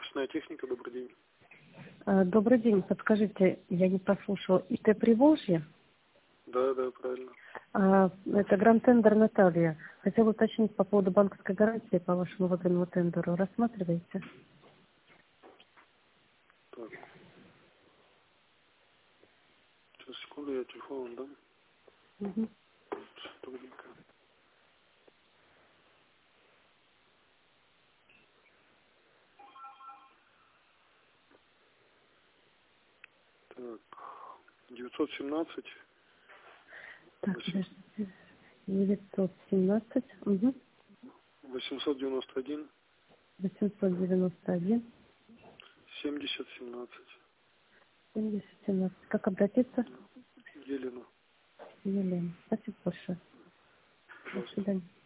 Офисная техника, добрый день. Добрый день. Подскажите, я не прослушала. ИТ Приволжье? Да, правильно. Это Гранд-тендер Наталья. Хотела уточнить по поводу банковской гарантии по вашему выгодному тендеру. Рассматриваете? Так. Сейчас, секунду, я телефон вам дам. Угу. Трудненько. Так. 917 Так, подождите. 917. Угу. 891 891. 7017. 7017. Как обратиться? Елена. Елена. Спасибо большое. До Пожалуйста. свидания.